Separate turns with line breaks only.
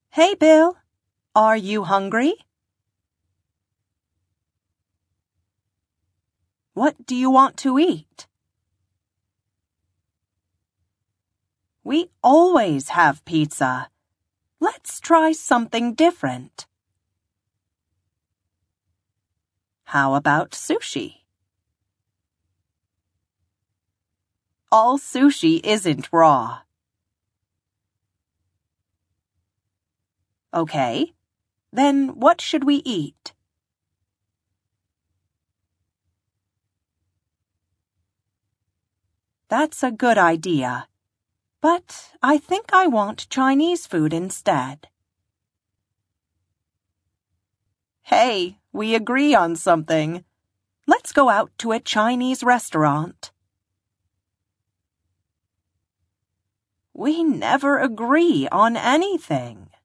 Hey, Bill. Are you hungry? What do you want to eat? We always have pizza. Let's try something different. How about sushi? All sushi isn't raw. Okay, then what should we eat? That's a good idea, but I think I want Chinese food instead. Hey, we agree on something. Let's go out to a Chinese restaurant. We never agree on anything.